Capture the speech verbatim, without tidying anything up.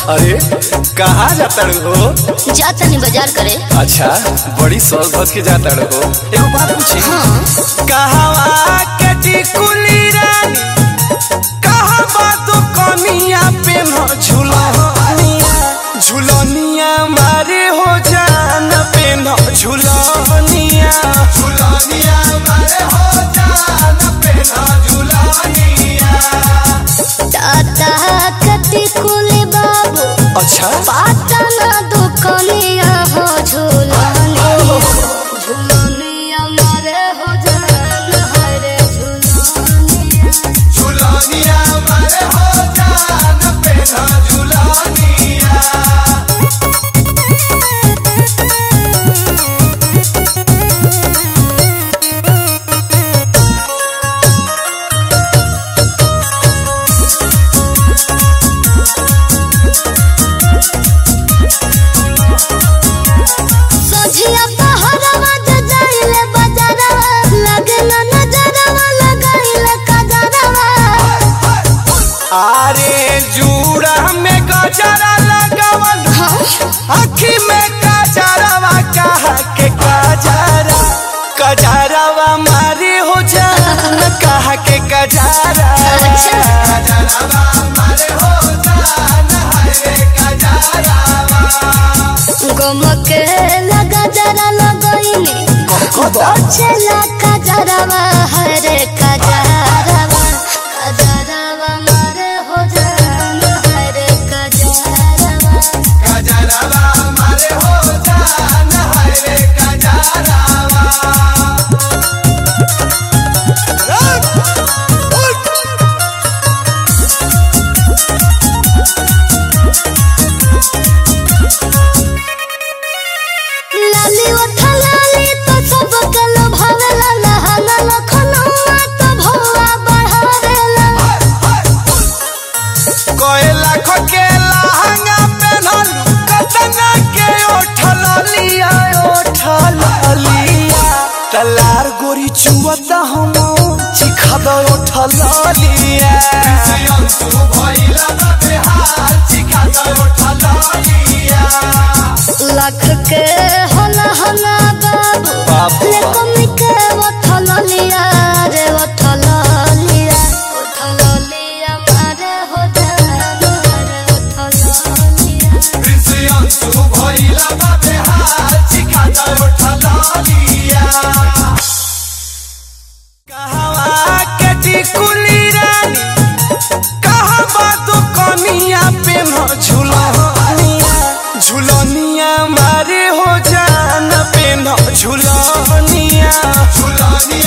अरे कहाँ जाता हो? जाता नहीं बाजार करे। अच्छा बड़ी सौख धस के जाता हो। एगो बात पूछी। हाँ। कहवा के टिकुली रानी कहवा तो कनिया पे न झुलनिया झुलनिया मारे हो जान पे न झुलनिया झुलनिया मारे हो जान पे न झुलनिया। दादा के टिकुली बाबू अच्छा पाता ना दुकनिया हो झुलनिया झुलनिया मारे हो जान हरे झुलनिया झुलनिया मारे हो जान पे न झुलनिया। अरे जूड़ा में गजरा लगावल आँखी में गजरावा कहा के गजरा गजरावा मारी हो जान कहा के गजरा गजरावा मारे हो जान हरे गजरावा गम के लगा जरा लगइनी बचला गजरावा हरे गजरावा गजरावा मारे हो जान हरे गजरावा गजरावा मारे हो जान हरे गजरावा। लाली उठा लाली तो सब कल भावेला लहला लखनऊआ तो भौआ बढ़ावेला कोई लाख के लहंगा पहनल कतना के उठल लिया उठल लिया तलार गोरी चुवता हम चिखा दो उठल लिया अंशु भइला बाबे हाल चिखा दो उठल लिया। लाख के होला होला बाबू बाबू ले कमी के उठल लिया रे उठल लिया उठल लिया मारे हो जान रे उठल लिया अंशु भइला बाबे हाल चिखा दो उठल लिया। कहवा के टिकुली रानी कहवा तो कनिया पे न झुलनिया झुलनिया मारे हो जान पे न झुलनिया झुलनिया